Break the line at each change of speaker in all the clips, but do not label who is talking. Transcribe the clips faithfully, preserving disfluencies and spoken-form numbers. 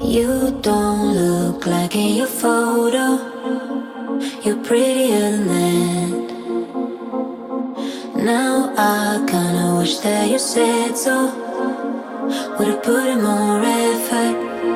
You don't look like in your photo. You're prettier than that. Now I kinda wish that you said so. Would've put in more effort.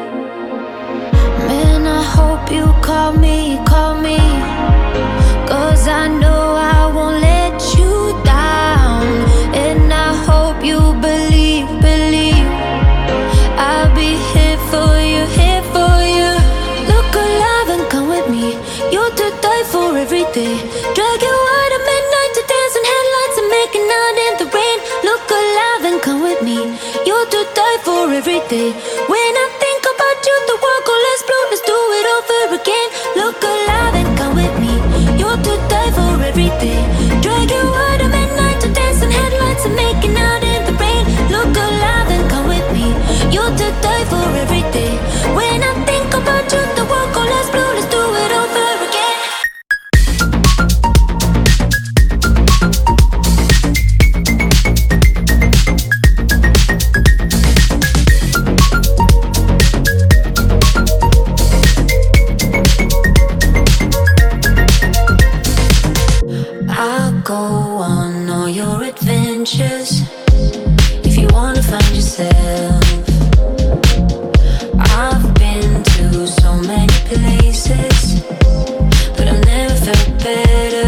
Man, I hope you call me, call me, 'cause I know I won't let you down. And I hope you believe, believe I'll be here for you, here for you. Look alive and come with me. You're to die for every day. Drag you out at midnight to dance in headlights and making out in the rain. Look alive and come with me. You're to die for every day. When I think about you, the world goes less blue. Let's do it over again. Look alive and come with me. You're to die for every day. Drag you out at midnight to dance in headlights and making out in the rain. Look alive and come with me. You're to die for every day. When I think about you, the world goes less blue. Let's do it over again. I'll go on all your adventures if you wanna find yourself. I've been to so many places, but I've never felt better.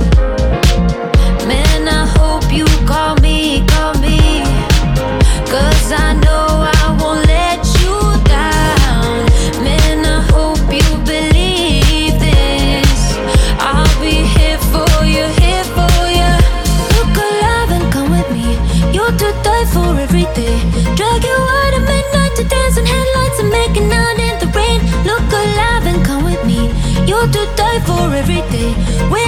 Man, I hope you call me, call me, 'cause I know I won't let you down. Man, I hope you believe this. I'll be here for you, here for you. Look alive and come with me. You're to die for every day. Drag you out at midnight to dance in headlights and making out in the rain. Look alive and come with me. You're to die for every day. When